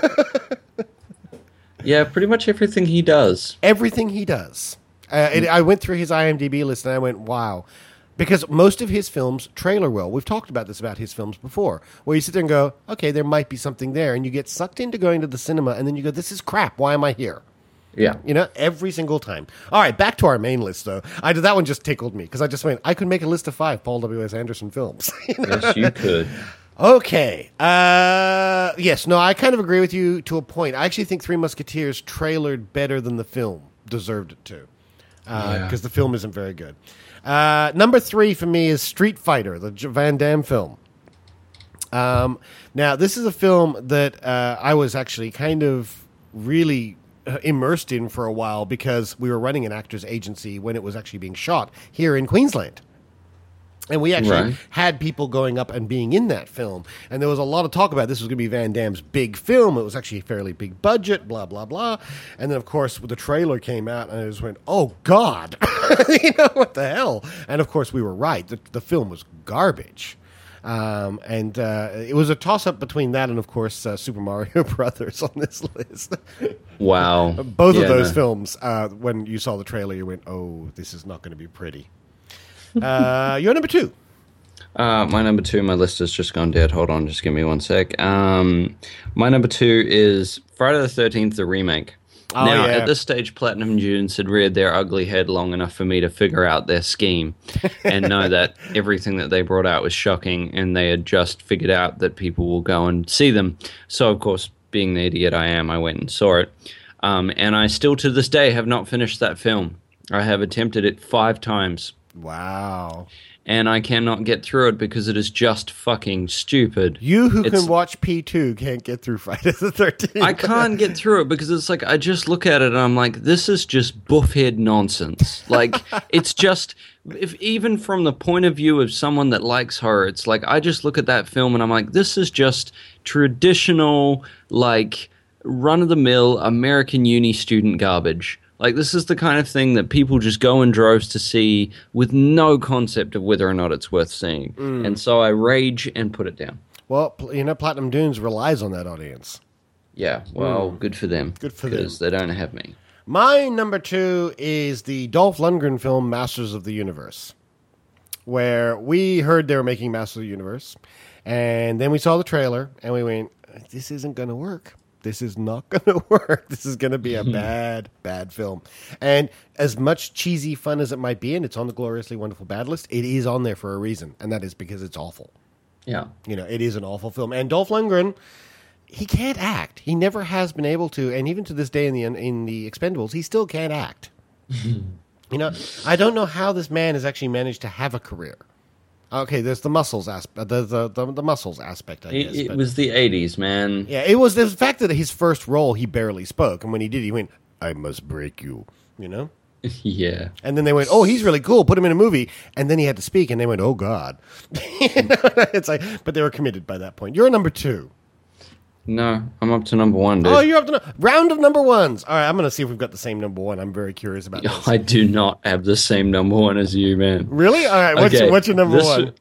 Yeah, pretty much everything he does. Everything he does. I went through his IMDb list and I went, wow. Because most of his films trailer well. We've talked about this about his films before, where you sit there and go, okay, there might be something there. And you get sucked into going to the cinema and then you go, this is crap. Why am I here? Yeah. You know, every single time. All right, back to our main list, though. That one just tickled me because I just went, I could make a list of 5 Paul W.S. Anderson films. Yes, you could. Okay. Yes, no, I kind of agree with you to a point. I actually think Three Musketeers trailered better than the film deserved it to. Because the film isn't very good. Number 3 for me is Street Fighter, the Van Damme film. Now, this is a film that I was actually kind of really immersed in for a while because we were running an actors agency when it was actually being shot here in Queensland. And we actually had people going up and being in that film. And there was a lot of talk about this was going to be Van Damme's big film. It was actually a fairly big budget, blah, blah, blah. And then, of course, the trailer came out and I just went, oh, God. You know, what the hell? And, of course, we were right. The film was garbage. And it was a toss-up between that and, of course, Super Mario Brothers on this list. Wow. Both of those films, when you saw the trailer, you went, oh, this is not going to be pretty. You're number 2. My number 2, my list has just gone dead. Hold on, just give me one sec. My number 2 is Friday the 13th, the remake. Oh, now, yeah. at this stage, Platinum Dunes had reared their ugly head long enough for me to figure out their scheme and know that everything that they brought out was shocking, and they had just figured out that people will go and see them. So, of course, being the idiot I am, I went and saw it. And I still, to this day, have not finished that film. I have attempted it 5 times. Wow. And I cannot get through it because it is just fucking stupid. You who can watch P2 can't get through Friday the 13th. I can't get through it because it's like, I just look at it and I'm like, this is just buffhead nonsense. Like, it's just, if even from the point of view of someone that likes horror, it's like, I just look at that film and I'm like, this is just traditional, like, run-of-the-mill American uni student garbage. Like, this is the kind of thing that people just go in droves to see with no concept of whether or not it's worth seeing. And so I rage and put it down. Well, Platinum Dunes relies on that audience. Yeah, well, good for them. Good for them. Because they don't have me. My number 2 is the Dolph Lundgren film Masters of the Universe, where we heard they were making Masters of the Universe, and then we saw the trailer, and we went, this isn't going to work. This is not going to work. This is going to be a bad, bad film. And as much cheesy fun as it might be, and it's on the Gloriously Wonderful Bad list, it is on there for a reason, and that is because it's awful. Yeah. It is an awful film. And Dolph Lundgren, he can't act. He never has been able to, and even to this day in the Expendables, he still can't act. I don't know how this man has actually managed to have a career. Okay, there's the muscles aspect. The muscles aspect, I guess. It was the 80s, man. Yeah, it was the fact that his first role, he barely spoke. And when he did, he went, I must break you, Yeah. And then they went, oh, he's really cool. Put him in a movie. And then he had to speak, and they went, oh, God. It's like, but they were committed by that point. You're number 2. No, I'm up to number 1, dude. Oh, you're up to round of number 1s. All right, I'm going to see if we've got the same number 1. I'm very curious about this. I do not have the same number 1 as you, man. Really? All right, what's your number 1?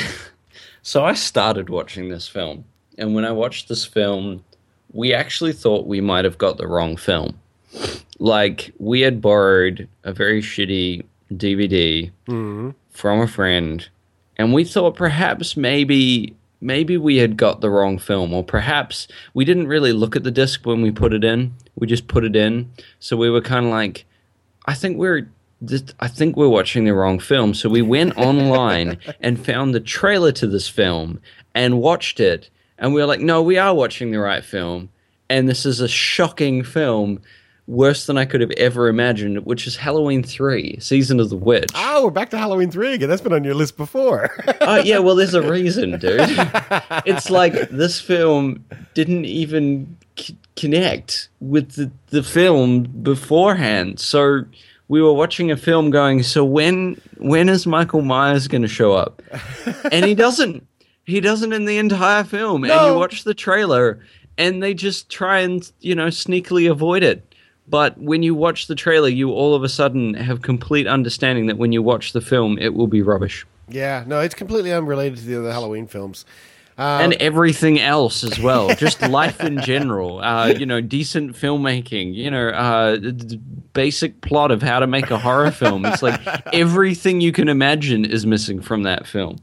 So I started watching this film, and when I watched this film, we actually thought we might have got the wrong film. Like, we had borrowed a very shitty DVD from a friend, and we thought perhaps maybe we had got the wrong film, or perhaps we didn't really look at the disc when we put it in. We just put it in. So we were kind of like, I think we're watching the wrong film. So we went online and found the trailer to this film and watched it. And we were like, no, we are watching the right film. And this is a shocking film, worse than I could have ever imagined, which is Halloween 3, Season of the Witch. Oh, we're back to Halloween 3 again. That's been on your list before. Oh, yeah, well, there's a reason, dude. It's like this film didn't even connect with the film beforehand. So we were watching a film going, so when is Michael Myers going to show up? And he doesn't. He doesn't in the entire film. No. And you watch the trailer, and they just try and, sneakily avoid it. But when you watch the trailer, you all of a sudden have complete understanding that when you watch the film, it will be rubbish. Yeah, no, it's completely unrelated to the other Halloween films. And everything else as well. Just life in general. Decent filmmaking. The basic plot of how to make a horror film. It's like everything you can imagine is missing from that film.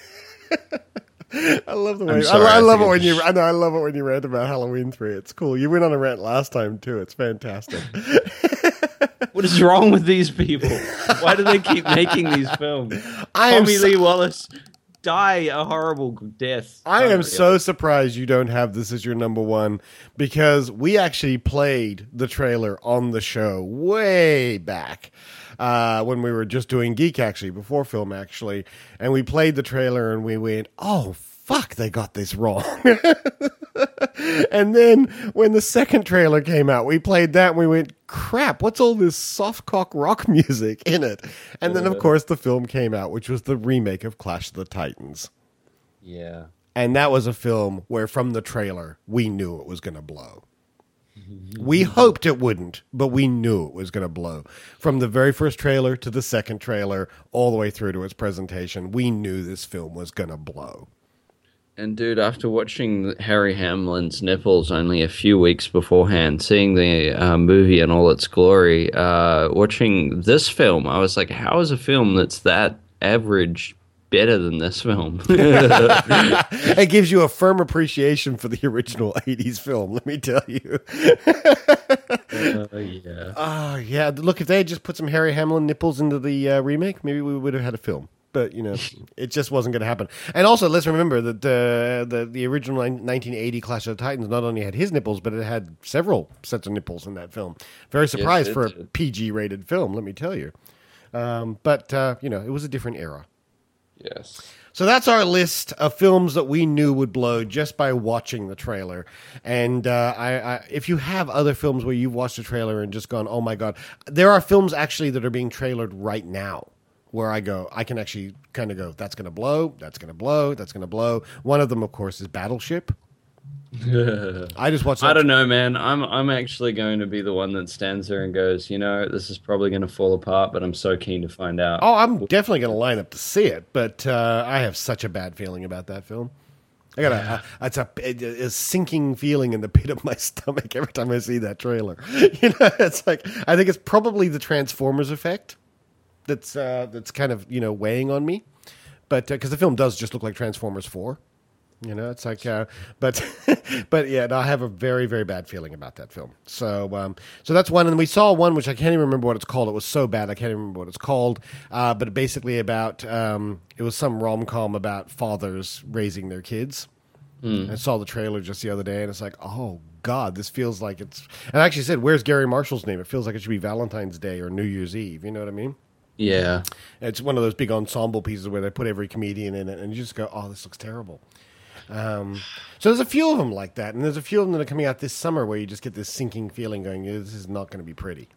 I love the way I love it when you. I know I love it when you rant about Halloween 3. It's cool. You went on a rant last time too. It's fantastic. What is wrong with these people? Why do they keep making these films? Tommy Lee Wallace die a horrible death. I am so surprised you don't have this as your number 1, because we actually played the trailer on the show way back. When we were just doing Geek, actually, before film, actually. And we played the trailer and we went, oh, fuck, they got this wrong. And then when the second trailer came out, we played that and we went, crap, what's all this softcock rock music in it? And then, of course, the film came out, which was the remake of Clash of the Titans. Yeah. And that was a film where from the trailer, we knew it was going to blow. We hoped it wouldn't, but we knew it was going to blow. From the very first trailer to the second trailer, all the way through to its presentation, we knew this film was going to blow. And dude, after watching Harry Hamlin's nipples only a few weeks beforehand, seeing the movie in all its glory, watching this film, I was like, how is a film that's that average better than this film. It gives you a firm appreciation for the original 80s film, let me tell you. Yeah. Oh, yeah. Look, if they had just put some Harry Hamlin nipples into the remake, maybe we would have had a film. But, it just wasn't going to happen. And also, let's remember that the original 1980 Clash of the Titans not only had his nipples, but it had several sets of nipples in that film. Very surprised for a PG-rated film, let me tell you. But it was a different era. Yes. So that's our list of films that we knew would blow just by watching the trailer. And if you have other films where you've watched the trailer and just gone, oh my God, there are films actually that are being trailered right now where I can actually kind of go, that's going to blow, that's going to blow, that's going to blow. One of them, of course, is Battleship. I just watched that. I don't know, man. I'm actually going to be the one that stands there and goes, this is probably going to fall apart, but I'm so keen to find out. Oh, I'm definitely going to line up to see it, but I have such a bad feeling about that film. I got it's a sinking feeling in the pit of my stomach every time I see that trailer. It's like, I think it's probably the Transformers effect that's kind of weighing on me, but because the film does just look like Transformers 4. It's like, but yeah, no, I have a very, very bad feeling about that film. So that's one. And we saw one, which I can't even remember what it's called. It was so bad, I can't even remember what it's called. But basically about, it was some rom-com about fathers raising their kids. I saw the trailer just the other day and it's like, oh God, this feels like it's, and I actually said, where's Gary Marshall's name? It feels like it should be Valentine's Day or New Year's Eve. You know what I mean? Yeah. It's one of those big ensemble pieces where they put every comedian in it and you just go, oh, this looks terrible. So there's a few of them like that, and there's a few of them that are coming out this summer where you just get this sinking feeling going, this is not going to be pretty,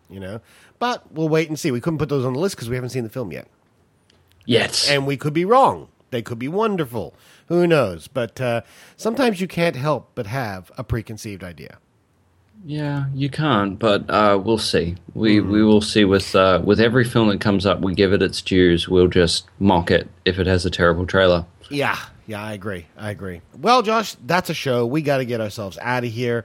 But we'll wait and see. We couldn't put those on the list because we haven't seen the film yet. Yes. And we could be wrong. They could be wonderful. Who knows? But sometimes you can't help but have a preconceived idea. Yeah, you can't, but we'll see. We will see with every film that comes up, we give it its dues. We'll just mock it if it has a terrible trailer. Yeah, I agree. Well, Josh, that's a show. We got to get ourselves out of here.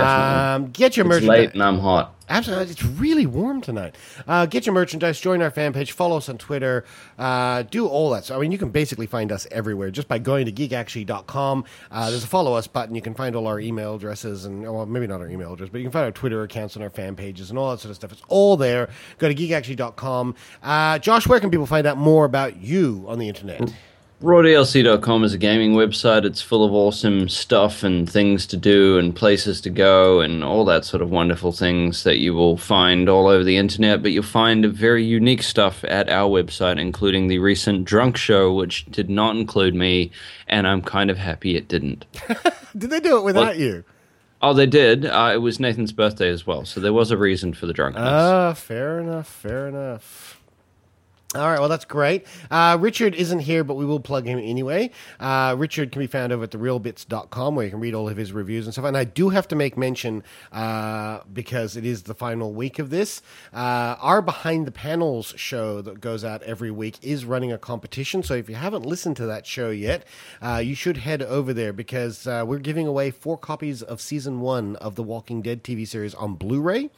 Get your merchandise. It's late and I'm hot. Absolutely. It's really warm tonight. Get your merchandise, join our fan page, follow us on Twitter, do all that. So, I mean, you can basically find us everywhere just by going to geekactually.com. There's a follow us button. You can find all our email addresses and, well, maybe not our email address, but you can find our Twitter accounts and our fan pages and all that sort of stuff. It's all there. Go to geekactually.com. Josh, where can people find out more about you on the internet? RawDLC.com is a gaming website. It's full of awesome stuff and things to do and places to go and all that sort of wonderful things that you will find all over the internet. But you'll find very unique stuff at our website, including the recent Drunk Show, which did not include me, and I'm kind of happy it didn't. Did they do it without you? Oh, they did. It was Nathan's birthday as well, so there was a reason for the drunkenness. Fair enough. All right, well, that's great. Richard isn't here, but we will plug him anyway. Richard can be found over at therealbits.com, where you can read all of his reviews and stuff. And I do have to make mention, because it is the final week of this, our Behind the Panels show that goes out every week is running a competition. So if you haven't listened to that show yet, you should head over there, because we're giving away 4 copies of Season 1 of the Walking Dead TV series on Blu-ray.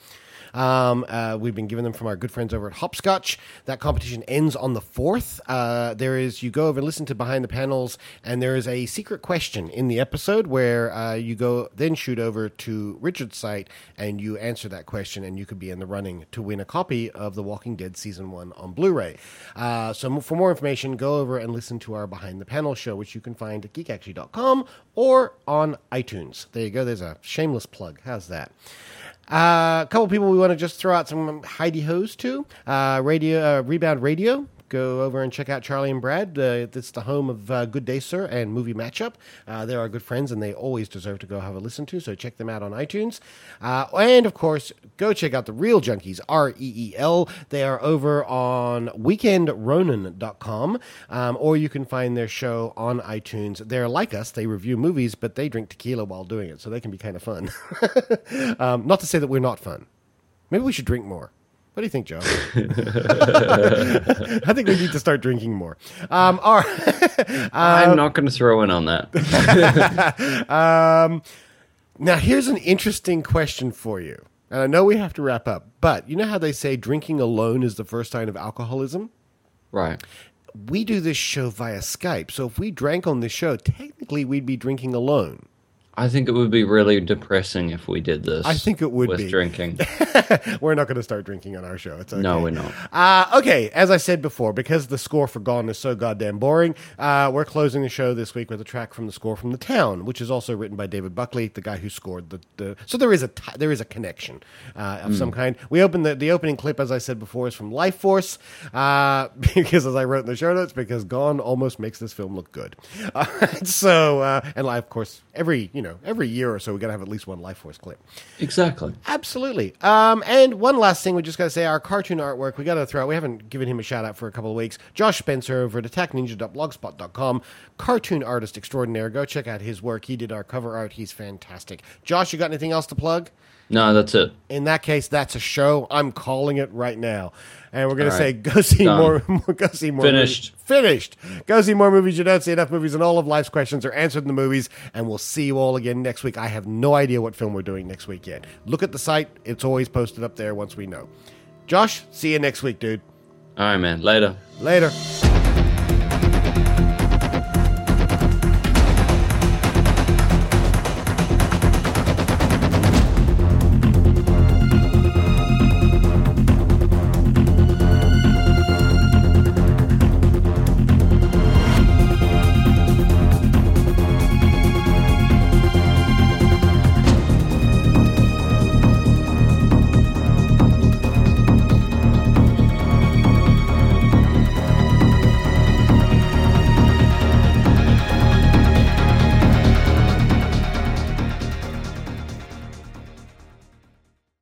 We've been given them from our good friends over at Hopscotch. That competition ends on the 4th. You go over and listen to Behind the Panels, and there is a secret question in the episode where you go then shoot over to Richard's site and you answer that question, and you could be in the running to win a copy of The Walking Dead Season 1 on Blu-ray. So for more information, go over and listen to our Behind the Panels show, which you can find at geekactually.com or on iTunes. There you go. There's a shameless plug. How's that? A couple people we want to just throw out some hidey-hos to. Rebound Radio. Go over and check out Charlie and Brad. It's the home of Good Day, Sir and Movie Matchup. They're our good friends, and they always deserve to go have a listen to, so check them out on iTunes. And, of course, go check out the Real Junkies, REEL. They are over on weekendronin.com, or you can find their show on iTunes. They're like us. They review movies, but they drink tequila while doing it, so they can be kind of fun. Not to say that we're not fun. Maybe we should drink more. What do you think, Joe? I think we need to start drinking more. All right. I'm not going to throw in on that. Now, here's an interesting question for you. And I know we have to wrap up, but you know how they say drinking alone is the first sign of alcoholism? Right. we do this show via Skype. So if we drank on this show, technically we'd be drinking alone. I think it would be really depressing if we did this. I think it would with be. drinking. We're not going to start drinking on our show. It's okay. No, we're not. Okay, as I said before, because the score for Gone is so goddamn boring, we're closing the show this week with a track from the score from The Town, which is also written by David Buckley, the guy who scored the. So there is a connection of some kind. We opened the opening clip, as I said before, is from Life Force, because as I wrote in the show notes, because Gone almost makes this film look good. And of course, every year or so, we got to have at least one Life Force clip. Exactly. Absolutely. And one last thing, we just got to say, our cartoon artwork, we got to throw out, we haven't given him a shout out for a couple of weeks. Josh Spencer over at attackninja.blogspot.com, cartoon artist extraordinaire. Go check out his work. He did our cover art. He's fantastic. Josh, you got anything else to plug? No, that's it. In that case, that's a show. I'm calling it right now. And we're going to say, go see more. Go see more. Finished. Finished. Go see more movies. You don't see enough movies, and all of life's questions are answered in the movies. And we'll see you all again next week. I have no idea what film we're doing next week yet. Look at the site. It's always posted up there once we know. Josh, see you next week, dude. All right, man. Later. Later.